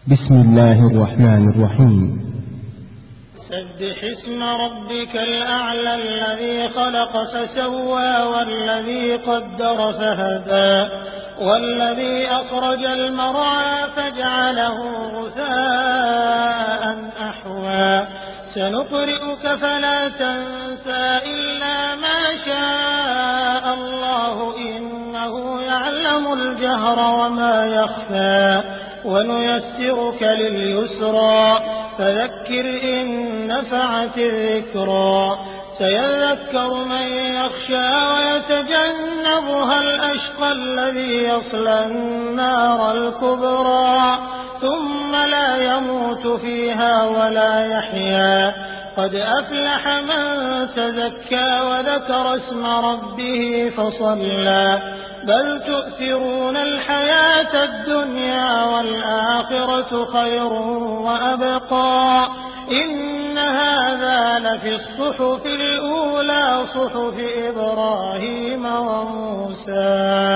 بسم الله الرحمن الرحيم. سبح اسم ربك الأعلى الذي خلق فسوى والذي قدر فهدى والذي أخرج المرعى فجعله غثاء أحوى سنقرئك فلا تنسى إلا ما شاء الله إنه يعلم الجهر وما يخفى ونيسرك لليسرى فذكر إن نفعت الذكرى سيذكر من يخشى ويتجنبها الأشقى الذي يصلى النار الكبرى ثم لا يموت فيها ولا يحيا قد أفلح من تزكى وذكر اسم ربه فصلى بل تؤثرون الحياة الدنيا والآخرة خير وأبقى إن هذا لفي الصحف الأولى صحف إبراهيم وموسى.